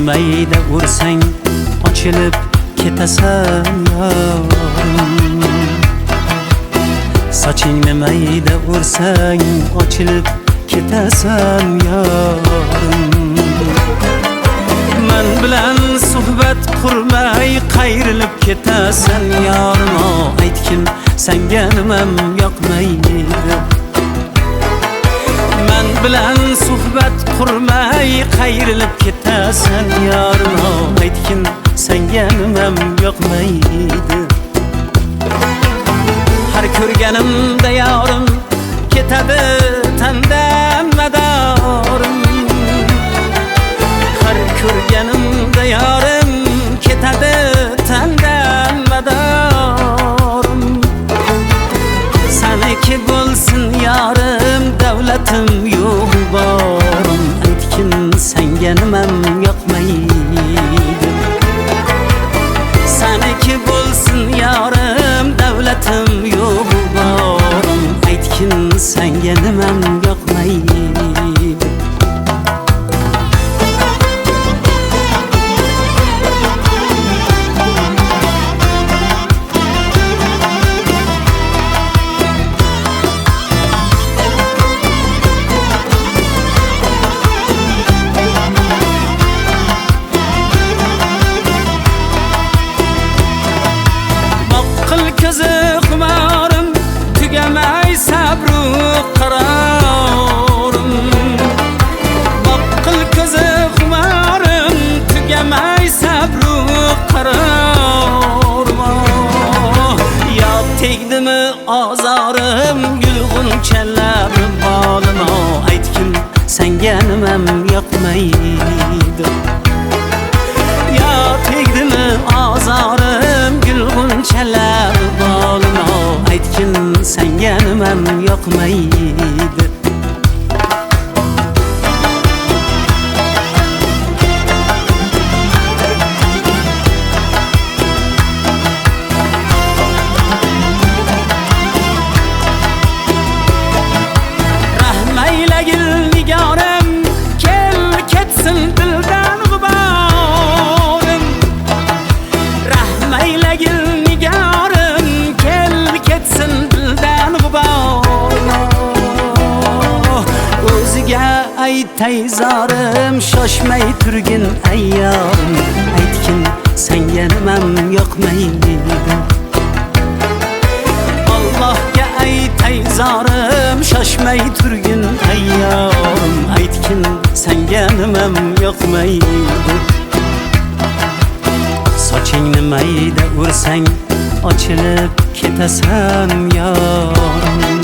mayda ursang ochilib ketasan yorim. Sochingni mayda ursang ochilib ketasan yorim. Men bilan suhbat qurmay qayrilib ketasan yorim. Aytgin senga nimam yoqmaydi. Men bilan suhbat qurmay qayrilib ketasan yorim. Aytgin senga nimam yoqmaydi. Har ko'rganimda yorim ketadi tandan madorim. Har ko'rganimda yorim ketadi tandan madorim. Saniki bo'lsin yorim davlatim yo'q borim. Aytgin senga nimam yoqmaydi. Saniki bo'lsin yorim davlatim yo'q borim. Aytgin senga nimam yoqmaydi. Ko'zi xumorim tugamay sabru qarorim. Boqqil ko'zi xumorim tugamay sabru qarorim. Yo tegdimi ozorim gulg'unchalar bolim. Aytgin senga nimam yoqmaydi. Yo tegdimi ozorim gulg'unchalar bolim. Aytgin senga nimam yoqmaydi. Rahmaylagil nigorim kel ketsin dildan g'uborim. Rahmaylagil nigorim kel ketsin dildan g'uborim. O'ziga aytay zorim shoshmay turgin ayyorim. Aytgin senga nimam yoqmaydi. Allohga aytay zorim shoshmay turgin ayyorim. Aytgin senga nimam yoqmaydi. Sochingni mayda ursang ochilib ketasan yorim.